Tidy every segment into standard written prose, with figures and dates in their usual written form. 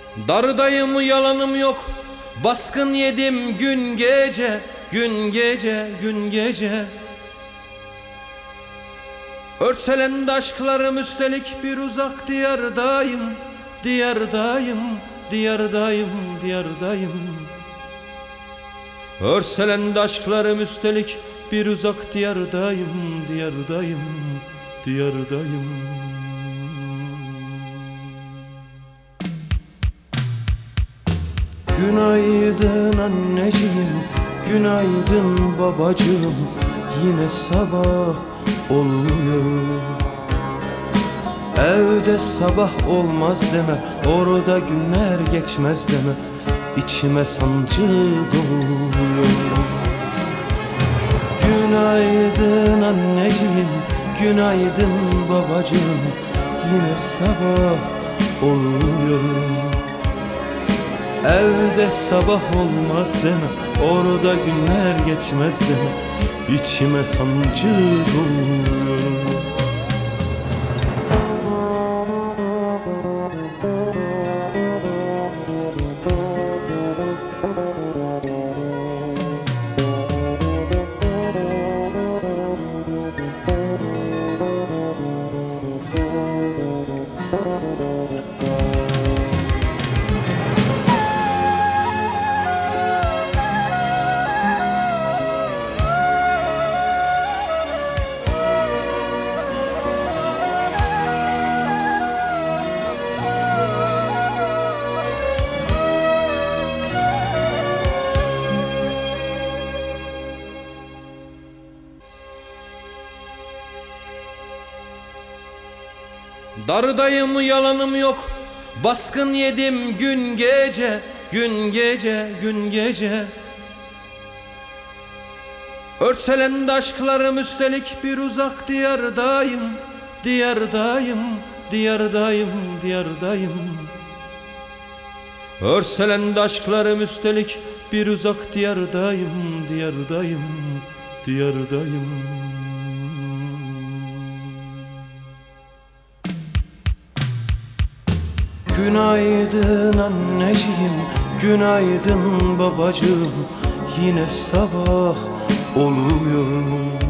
Darıdayım, yalanım yok. Baskın yedim gün gece, gün gece, gün gece. Örtselendi aşklarım, üstelik bir uzak diyardayım, diyardayım, diyardayım, diyardayım. Örselendi aşklarım, üstelik bir uzak diyardayım, diyardayım, diyardayım. Günaydın anneciğim, günaydın babacığım. Yine sabah oluyor. Evde sabah olmaz deme, orada günler geçmez deme. İçime sancı doluyor. Günaydın anneciğim, günaydın babacığım. Yine sabah oluyor. Evde sabah olmaz deme, orada günler geçmez deme. İçime sancı doluyor. Darıdayım, yalanım yok. Baskın yedim gün gece, gün gece, gün gece. Örtselendi aşklarım, üstelik bir uzak diyardayım, diyardayım, diyardayım, diyardayım. Örselendi aşklarım, üstelik bir uzak diyardayım, diyardayım, diyardayım. Günaydın anneciğim, günaydın babacığım. Yine sabah oluyor.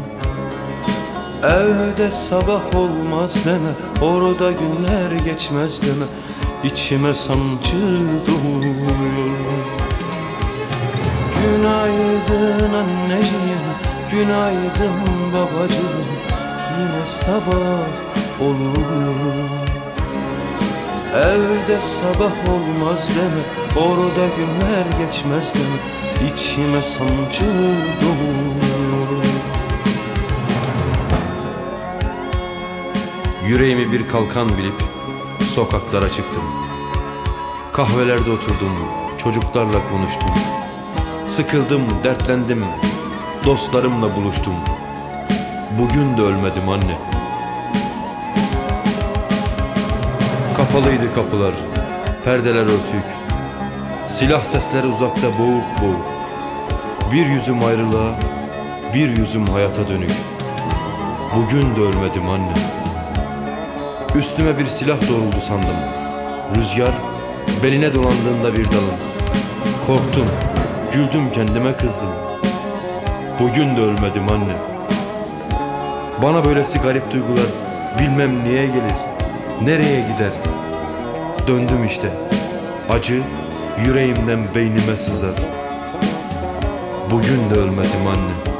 Evde sabah olmaz deme, orada günler geçmez deme. İçime sancı doluyor. Günaydın anneciğim, günaydın babacığım. Yine sabah oluyor. Evde sabah olmaz deme, orada günler geçmez deme. İçime sancı doluyor. Yüreğimi bir kalkan bilip sokaklara çıktım. Kahvelerde oturdum, çocuklarla konuştum. Sıkıldım, dertlendim, dostlarımla buluştum. Bugün de ölmedim anne. Kapalıydı kapılar, perdeler örtük. Silah sesleri uzakta boğuk boğuk. Bir yüzüm ayrılığa, bir yüzüm hayata dönük. Bugün de ölmedim anne. Üstüme bir silah doğruldu sandım. Rüzgar beline dolandığında bir dalın. Korktum, güldüm, kendime kızdım. Bugün de ölmedim anne. Bana böylesi garip duygular bilmem niye gelir, nereye gider? Döndüm işte. Acı yüreğimden beynime sızar. Bugün de ölmedim anne.